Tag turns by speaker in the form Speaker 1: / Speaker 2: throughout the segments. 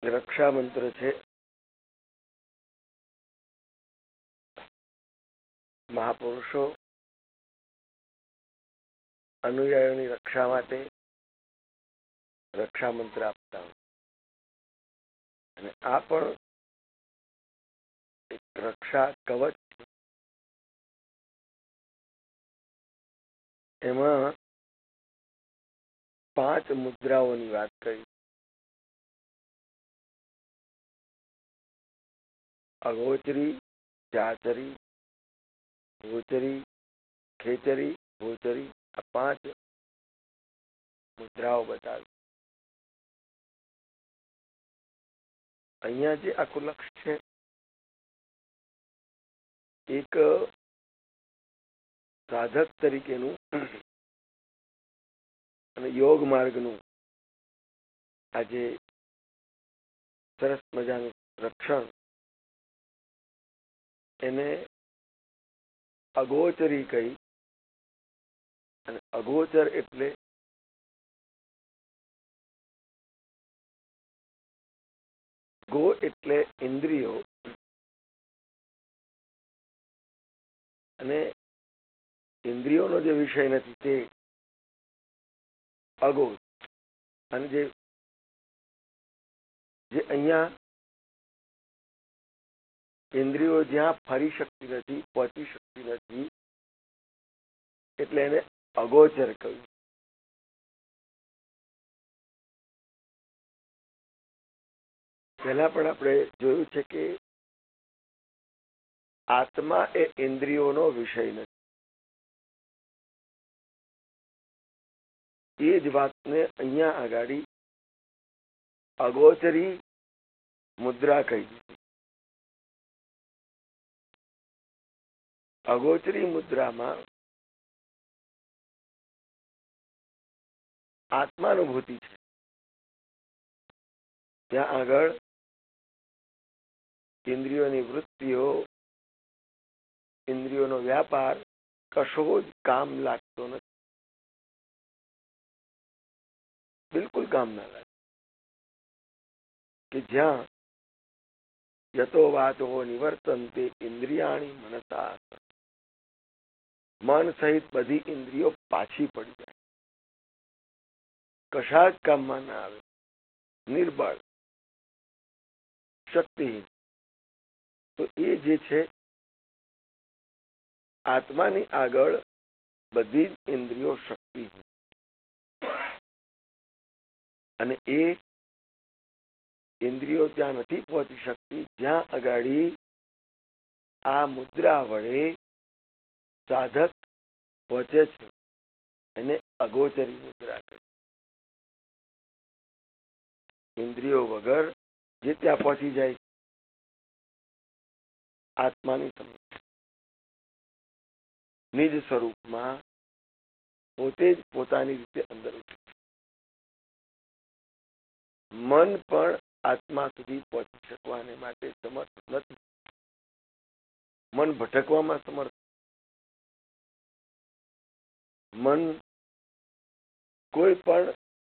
Speaker 1: રક્ષા મંત્ર છે. મહાપુરુષો અનુયાયીઓની રક્ષા માટે રક્ષા મંત્ર આપતા હોય અને આ પણ એક રક્ષા કવચ છે. એમાં 5 મુદ્રાઓની વાત કરી. અગોચરી, ચાચરી, ગોચરી, ખેચરી, ગોચરી, આ 5 મુદ્રાઓ બતાવી. અહીંયા જે આખું લક્ષ્ય છે એક સાધક તરીકેનું અને યોગ માર્ગનું આજે સરસ મજાનું રક્ષણ એને અગોચરી કહી. અને અગોચર એટલે ગો એટલે ઇન્દ્રિયો અને ઇન્દ્રિયોનો જે વિષય નથી તે અગોચ. અને જે અહીંયા ઇન્દ્રિયો જ્યાં ફરી શકતી નથી, પહોંચી શકતી નથી, એટલે એને અગોચર કહ્યું. પહેલા પણ આપણે જોયું છે કે આત્મા એ ઇન્દ્રિયોનો વિષય નથી. એ જ વાતને અહીંયા આગળ અગોચરી મુદ્રા કહી દીધી. અગોચરી મુદ્રામાં આત્માનુભૂતિ છે. ત્યાં આગળ ઇન્દ્રિયોની વૃત્તિઓ, ઇન્દ્રિયોનો વ્યાપાર કશો જ કામ લાગતો નથી. બિલકુલ કામ ના લાગે. કે જ્યાં યતો વાચો નિવર્તન્તે ઇન્દ્રિયાણી મનસા, મન સહિત બધી ઇન્દ્રિયો પાછી પડી જાય, કશા જ કામમાં ના આવે, નિર્બળ, શક્તિહીન. તો એ જે છે આત્માની આગળ બધી જ ઇન્દ્રિયો શક્તિહીન. અને એ ઇન્દ્રિયો ત્યાં નથી પહોંચી શકતી જ્યાં અગાડી આ મુદ્રા વડે સાધક પહોંચે છે. એને અગોચરી મુદ્રા કહે. ઇન્દ્રિયો વગર જે ત્યાં પહોંચી જાય આત્માની સમજ નિજ સ્વરૂપમાં પોતે જ પોતાની રીતે અંદર ઉઠે. મન પણ આત્મા સુધી પહોંચી શકવાને માટે સમર્થ નથી. મન ભટકવામાં સમર્થ. મન કોઈ પણ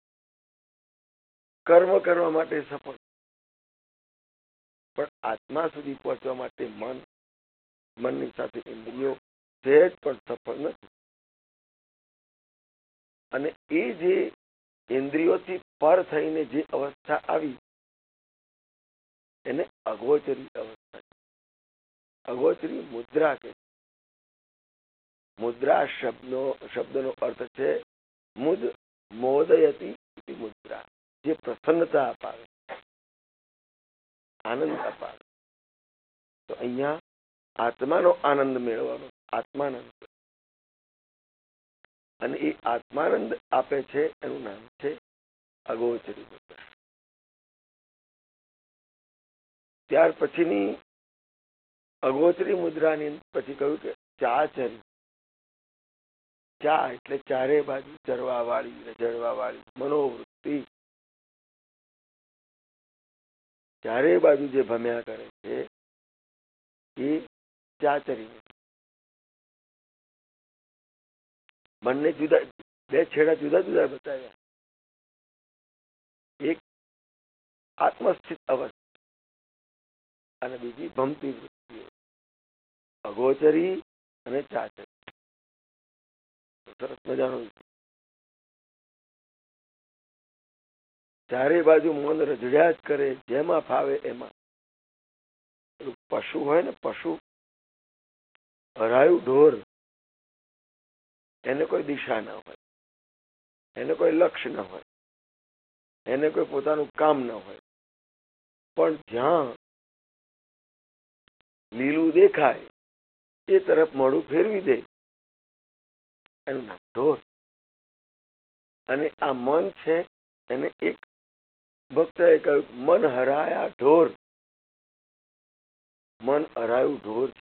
Speaker 1: કર્મ કરવા માટે સફળ, પણ આત્મા સુધી પહોંચવા માટે મનની સાથે ઇન્દ્રિયો સહેજ પણ સફળ નથી. અને એ જે ઇન્દ્રિયોથી પર થઈને જે અવસ્થા આવી એને અગોચરી અવસ્થા. અગોચરી મુદ્રા કે મુદ્રા શબ્દનો અર્થ છે મુદ મોદયતી મુદ્રા, જે પ્રસન્નતા અપાવે, આનંદ અપાવે. તો અહીંયા આત્માનો આનંદ મેળવવાનો, આત્માનંદ. અને એ આત્માનંદ આપે છે એનું નામ છે અગોચરી મુદ્રા. ત્યાર પછીની અગોચરી મુદ્રાની પછી કહ્યું કે ચાચરી. ચા એટલે ચારે બાજુ ચરવા વાળી, રજળવા વાળી મનોવૃત્તિ. ચારે બાજુ જે ભમ્યા કરે છે એ ચાચરી. બંને જુદા, બે છેડા જુદા જુદા બતાવ્યા. એક આત્મસ્થિત અવસ્થા અને બીજી ભમતી વૃત્તિઓ, અગોચરી અને ચાચરી. સરસ મજાનું ચારે બાજુ મન રજડ્યા જ કરે, જેમાં ફાવે એમાં. પશુ હોય ને, પશુ હરાયું ઢોર, એને કોઈ દિશા ન હોય, એને કોઈ લક્ષ્ય ન હોય, એને કોઈ પોતાનું કામ ન હોય, પણ જ્યાં લીલું દેખાય એ તરફ મોઢું ફેરવી દે, એનું નામ ઢોર. અને આ મન છે, એને એક ભક્તએ કહ્યું, મન હરાયા ઢોર. મન હરાયું ઢોર છે.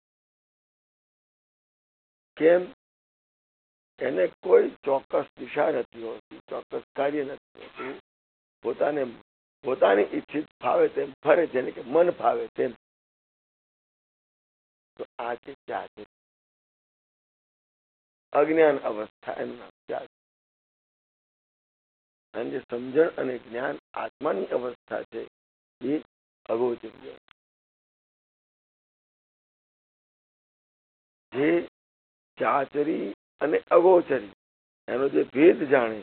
Speaker 1: કેમ? એને કોઈ ચોક્કસ દિશા નથી હોતી, ચોક્કસ કાર્ય નથી હોતું. પોતાની ઈચ્છિત ફાવે તેમ ફરે, જેને કે મન ફાવે તેમ. તો આ છે ચાચરી, અજ્ઞાન અવસ્થા, એનું નામ ચાચરી. અને જે સમજણ અને જ્ઞાન આત્માની અવસ્થા છે એ અગોચરી. જે ચાચરી અને અગોચરી એનો જે ભેદ જાણે,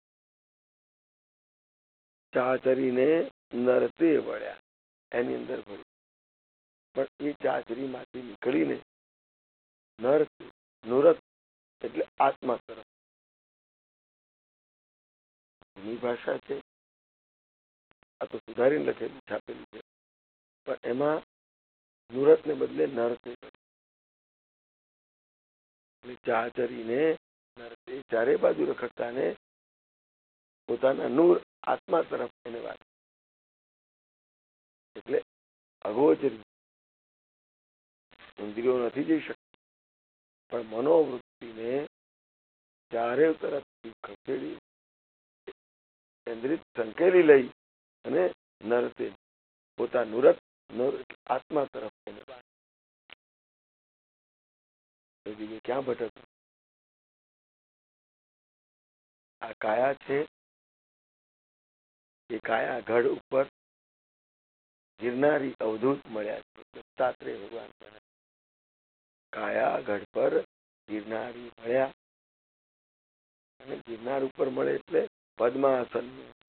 Speaker 1: ચાચરીને નરતે વળ્યા, એની અંદર ભર્યું. પણ એ ચાચરીમાંથી નીકળીને નરત, નુરત એટલે આત્મા તરફ. એની ભાષા છે, આ તો સુધારીને લખેલી છાપેલી છે, પણ એમાં નુરત ને બદલે નરતે. ચાચરીને નરતે, ચારે બાજુ રખડતા ને પોતાના નૂર આત્મા તરફ એને વાત. એટલે અગોચરી ઇન્દ્રિયો નથી જઈ શકતી, પણ મનોવૃત્તિને ચારે તરફથી ખસેડી, કેન્દ્રિત સંકેલી લઈ અને નરતે, પોતા નુરત આત્મા તરફ એને વાત. ક્યાં ભટક? આ કાયા છે, એ કાયા ગઢ ઉપર ગિરનારી અવધૂત મળ્યા છે. દત્તાત્રેય ભગવાન મળ્યા, કાયા ગઢ પર ગિરનારી મળ્યા. અને ગિરનાર ઉપર મળે એટલે પદ્માસન,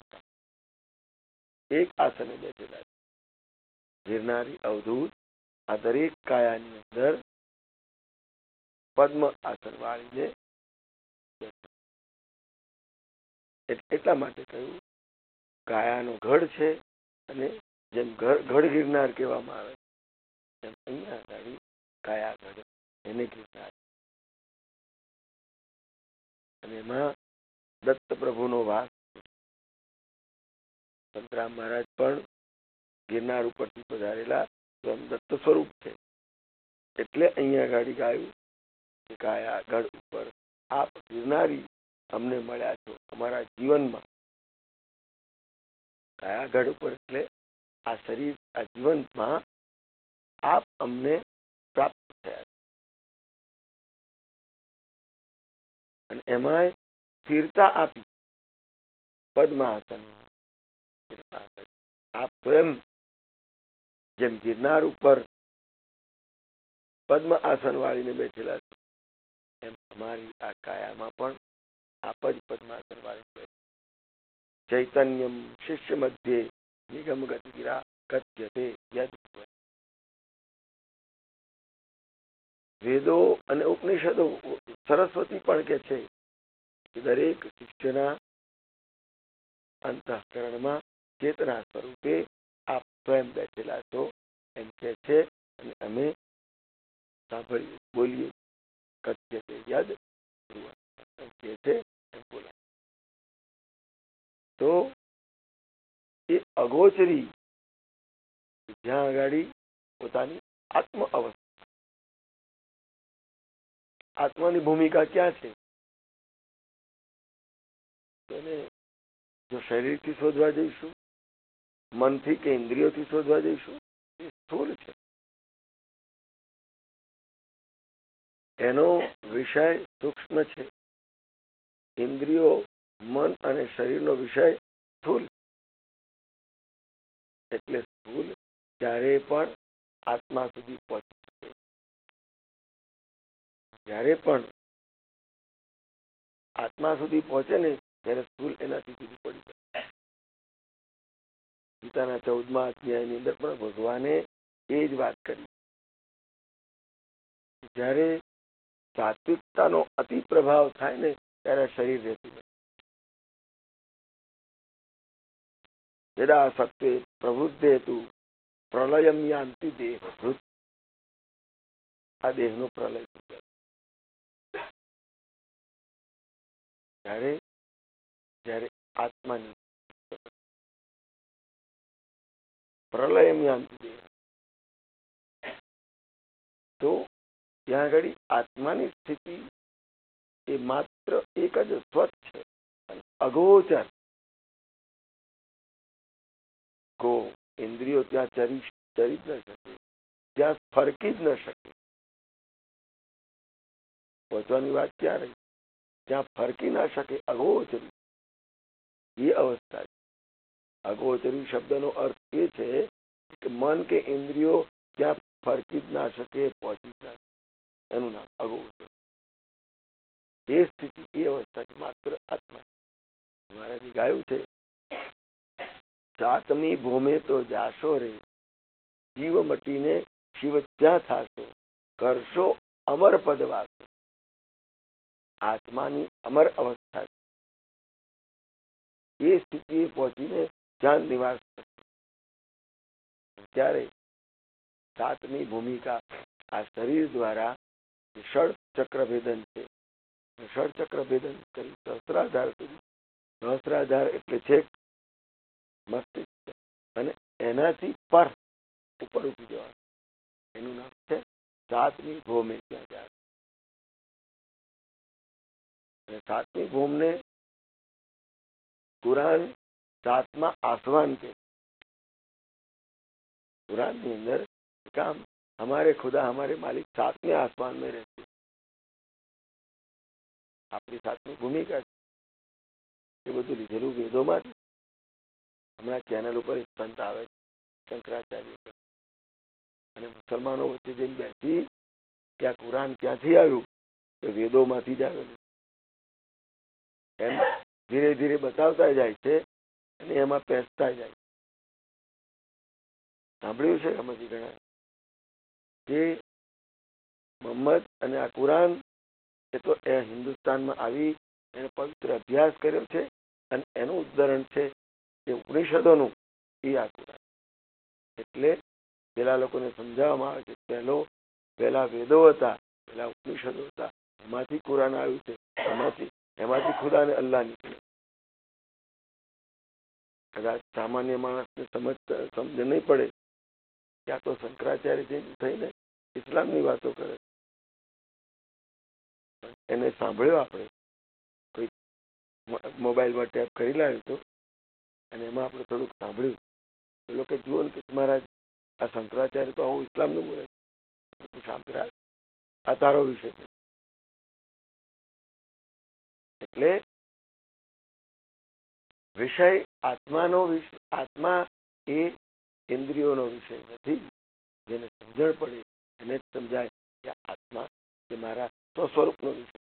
Speaker 1: એક આસને બેઠેલા છે ગિરનારી અવધૂત. આ દરેક કાયાની અંદર પદ્મ આસન વાળીને એટલા માટે કહ્યું કાયાનો ગઢ છે. અને જેમ ગઢ ગિરનાર કહેવામાં આવે તેમ અહીંયા આગળ કાયા ગઢ એને ગિરનાર. અને એમાં દત્ત પ્રભુનો વાસ. સંતરામ મહારાજ પણ ગિરનાર ઉપરથી પધારેલા સ્વયં દત્ત સ્વરૂપ છે. એટલે અહીંયા ગાડી ગાયું કે કાયા ગઢ ઉપર આપ ગિરનારી અમને મળ્યા છો અમારા જીવનમાં. કાયા ગઢ ઉપર એટલે આ શરીર, આ જીવનમાં આપ અમને પ્રાપ્ત થયા. અને એમાં સ્થિરતા આપી પદ્માસન. આપ સ્વયં જેમ ગિરનાર ઉપર પદ્મ આસન વાળીને બેઠેલા છો, એમ અમારી આ કાયામાં પણ આપ જ પદ્માસન વાળીને બેઠેલા. ચૈતન્યમ શિષ્ય મધ્યે નિગમ ગતિગિરા કથ્યતે યદ. વેદો અને ઉપનિષદો, સરસ્વતી પણ કે છે કે દરેક શિષ્યના અંતઃકરણમાં ચેતના સ્વરૂપે આપ સ્વયં બેઠેલા છો એમ કે છે. અને અમે સાંભળીએ, બોલીએ. કથ્યતે યદ કે છે એમ બોલાય. તો એ અગોચરી જ્યાં આગાડી પોતાની આત્મ અવસ્થા. આત્માની ભૂમિકા ક્યાં છે? એને જો શરીરથી શોધવા જઈશું, મનથી કે ઇન્દ્રિયોથી શોધવા જઈશું, એ સ્થૂળ છે. એનો વિષય સૂક્ષ્મ છે. ઇન્દ્રિયો, મન અને શરીરનો વિષય સ્થૂળ. એટલે સ્થૂલ ક્યારે પણ આત્મા સુધી પહોંચી શકે. જ્યારે પણ આત્મા સુધી પહોંચે ને ત્યારે સ્થૂલ એનાથી જુદું પડી જાય. ગીતાના 14મા અધ્યાયની અંદર પણ ભગવાને એ જ વાત કરી. જ્યારે સાત્વિકતાનો અતિ પ્રભાવ થાય ને ત્યારે શરીર રહેતું નથી. યદા સત્વે પ્રવૃદ્ધેતુ પ્રલયમ યાન્તિ દેહભૃત. આ દેહનો પ્રલય થઈ જાય. જ્યારે આત્માની પ્રલયમ યાન્તિ દેહ, તો ત્યાં આગળ આત્માની સ્થિતિ એ માત્ર એક જ સ્વચ્છ અને અગોચર. ઇન્દ્રિયો ત્યાં ચરી જ ન શકે, ત્યાં ફરકી જ ન શકે. પહોંચવાની વાત ક્યાં રહી? ત્યાં ફરકી ના શકે. અગોચરી એ અવસ્થા છે. અગોચરી શબ્દનો અર્થ એ છે કે મન કે ઇન્દ્રિયો ત્યાં ફરકી જ ના શકે, પહોંચી જ ના શકે. એનું નામ અગોચર. એ સ્થિતિ, એ અવસ્થા છે માત્ર આત્મા. મહારાજે ગાયું છે, સાતમી ભૂમે તો જાશો રે, જીવ મટીને શિવ ત્યાં થાશો, કરશો અમર પદ વાસો. આત્માની અમર અવસ્થા છે. એ સ્થિતિએ પહોંચીને જ્ઞાન નિવાસ થશે. ત્યારે સાતમી ભૂમિકા આ શરીર દ્વારા ષડ ચક્ર ભેદન છે. ષડ ચક્ર ભેદન કરી સહસ્રાધાર સુધી. સહસ્રાધાર એટલે છેક મસ્તિષ્ક, અને એનાથી પર ઉપર ઉઠી જવાનું. એનું નામ છે સાતમી ભૂમિ. ત્યાં જાય. સાતમી ભૂમને કુરાન સાતમા આસમાન કે. कुरान ની અંદર કામ हमारे खुदा हमारे मालिक सातवें आसमान में रहते. આપણી સાતમી ભૂમિકા છે. એ બધું લીધેલું વેદોમાં. હમણાં ચેનલ ઉપર એક સંત આવે છે શંકરાચાર્ય, અને મુસલમાનો વચ્ચે જઈને બેસી કે આ કુરાન ક્યાંથી આવ્યું? તો વેદોમાંથી જ આવેલું. એમ ધીરે ધીરે બતાવતા જાય છે અને એમાં પેસતા જાય. સાંભળ્યું છે આમાંથી ઘણા કે મોહમ્મદ અને આ કુરાન એ તો એ હિન્દુસ્તાનમાં આવી એને પવિત્ર અભ્યાસ કર્યો છે, અને એનું ઉદાહરણ છે એ ઉપનિષદોનું એ આ કુરાન. એટલે પેલા લોકોને સમજાવવામાં આવે છે પહેલા વેદો હતા, પેલા ઉપનિષદો હતા, એમાંથી કુરાન આવ્યું છે. એમાંથી ખુદા અને અલ્લાહ નીકળે. કદાચ સામાન્ય માણસને સમજ નહીં પડે. ત્યાં તો શંકરાચાર્ય થઈને ઇસ્લામની વાતો કરે. એને સાંભળ્યો આપણે કોઈ મોબાઈલમાં ટેપ કરી લાવ્યું હતું, અને એમાં આપણે થોડુંક સાંભળ્યું. એ લોકો જુઓ ને કે મહારાજ આ શંકરાચાર્ય તો આવું ઇસ્લામનું બોલે. સાંભળ્યા, આ તારો વિષય છે. એટલે વિષય આત્માનો વિષય. આત્મા એ ઇન્દ્રિયોનો વિષય નથી. જેને સમજણ પડે એને જ સમજાય કે આત્મા એ મારા સ્વસ્વરૂપનો વિષય.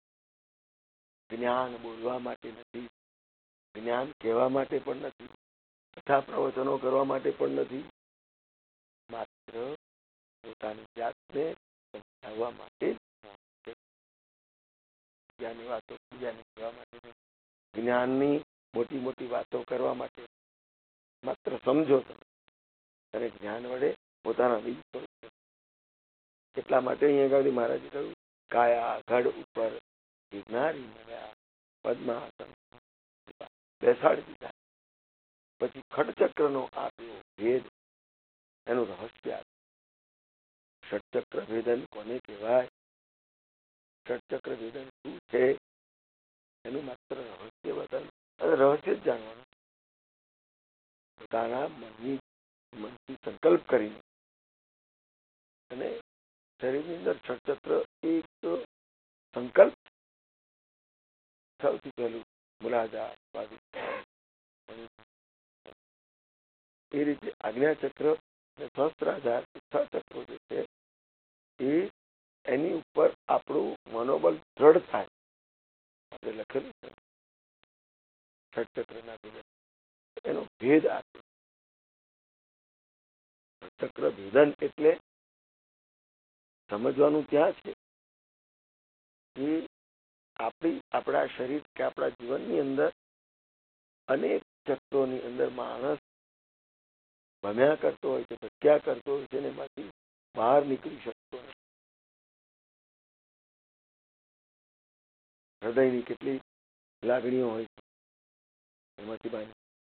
Speaker 1: જ્ઞાન બોલવા માટે નથી, જ્ઞાન કહેવા માટે પણ નથી, તથા પ્રવચનો કરવા માટે પણ નથી. માત્ર પોતાની જાતને સમજાવવા માટે, બીજાની વાતો બીજાને કહેવા માટે, જ્ઞાનની મોટી મોટી વાતો કરવા માટે. માત્ર સમજો તમે, અને જ્ઞાન વડે પોતાના બીજ સ્વરૂપ. એટલા માટે અહીંયા આગળ મહારાજે કહ્યું, કાયા ઘડ ઉપર ગિરનારી મળ્યા, પદ્માસન બેસાડી દીધા. પછી ખડચક્રનો આપ્યો ભેદ, એનું રહસ્ય. ષટચક્ર ભેદન કોને કહેવાય? ષટચક્ર ભેદન શું છે? એનું માત્ર રહસ્ય બતાવ્યું. અને રહસ્ય જ જાણવાનું. પોતાના મનથી સંકલ્પ કરીને, અને શરીરની અંદર ષટચક્ર એક સંકલ્પ. સૌથી પહેલું મૂલાધાર, એ રીતે આજ્ઞાચક્ર અને સહસ્ત્રાધાર 6 ચક્રો જે છે એ એની ઉપર આપણું મનોબળ દ્રઢ થાય. આપણે લખેલું છે ષટચક્રના ભેદ, એનો ભેદ આપે. ચક્ર ભેદન એટલે સમજવાનું ત્યાં છે કે આપણા શરીર કે આપણા જીવનની અંદર અનેક ચક્રોની અંદર માણસ ભમ્યા કરતો હોય છે, ભટક્યા કરતો હોય છે, એમાંથી બહાર નીકળી શકતો નથી. હૃદયની કેટલી લાગણીઓ હોય છે, એમાંથી બહાર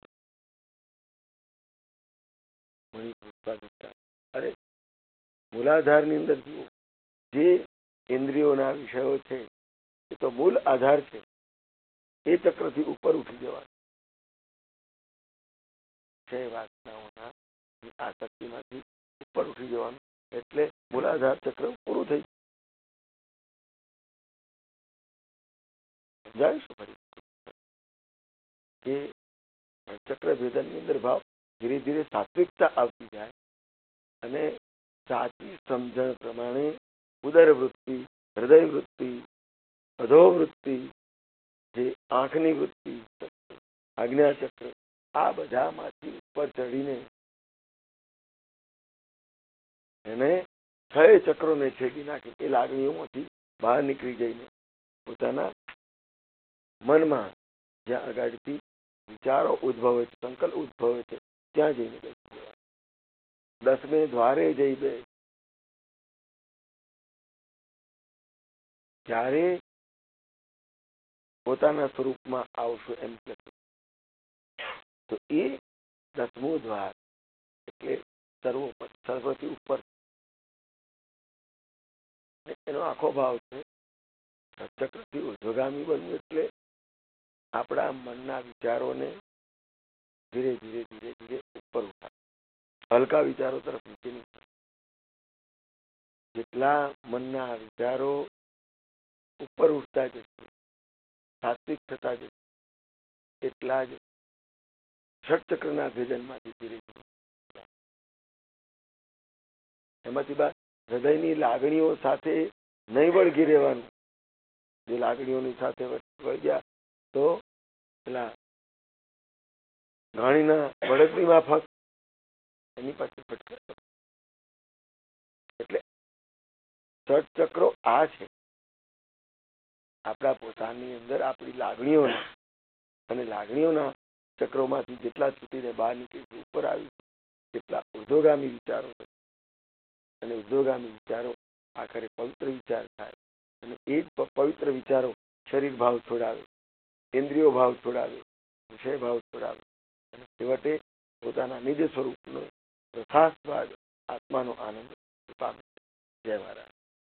Speaker 1: અરે મૂલાધારની અંદર જુઓ, જે ઇન્દ્રિયોના વિષયો છે એ તો મૂળ આધાર છે, એ ચક્રથી ઉપર ઉઠી જવાનું છે. વાસનાઓના આસક્તિમાંથી ઉપર ઉઠી જવાનું એટલે મૂલાધાર ચક્ર પૂરું થઈ સમજાવીશું ફરી કે ચક્ર ભેદનની અંદર ભાવ ધીરે ધીરે સાત્વિકતા આવતી જાય અને સાચી સમજણ પ્રમાણે ઉદર વૃત્તિ, હૃદય વૃત્તિ, અધોવૃત્તિ, જે આંખની વૃત્તિ, આજ્ઞાચક્ર, આ બધામાંથી ઉપર ચડીને એને 6 ચક્રોને છેડી નાખી એ લાગણીઓમાંથી બહાર નીકળી જઈને પોતાના મનમાં જ્યાં આગળથી વિચારો ઉદ્ભવે છે, સંકલ્પ ઉદ્ભવે છે, ત્યાં જઈને બેસી જવા. 10મે દ્વારે જઈ બે. જ્યારે પોતાના સ્વરૂપમાં આવશો એમ કે તો એ 10મું દ્વાર એટલે સર્વથી ઉપર. એનો આખો ભાવ છે સચક્રથી ઉર્ધ્વગામી બનવું એટલે આપણા મનના વિચારોને ધીરે ધીરે ધીરે ધીરે ઉપર ઉઠાવે, હલકા વિચારો તરફ નીચે નહીં. જેટલા મનના વિચારો ઉપર ઉઠતા જશે, સાત્વિક થતા જશે, એટલા જ ષટચક્રના ભેદનમાંથી ધીરે ધીરે એમાંથી બાદ હૃદયની લાગણીઓ સાથે નહીં વળગી રહેવાનું. જે લાગણીઓની સાથે વળગ્યા તો પેલા ઘાણીના બળદની માફક એની પાછળ ભટકે. એટલે ષટચક્રો આ છે, આપણા પોતાની અંદર આપણી લાગણીઓના અને લાગણીઓના ચક્રોમાંથી જેટલા છૂટીને બહાર નીકળી ઉપર આવી તેટલા ઉર્ધ્વગામી વિચારો અને ઉર્ધ્વગામી વિચારો આખરે પવિત્ર વિચાર થાય અને એ જ પવિત્ર વિચારો શરીર ભાવ છોડાવે, ઇન્દ્રિયો ભાવ છોડાવે, વિષય ભાવ છોડાવે અને છેવટે પોતાના નિજ સ્વરૂપનો રથાસ્વાદ આત્માનો આનંદ પામે. જય મહારાજ.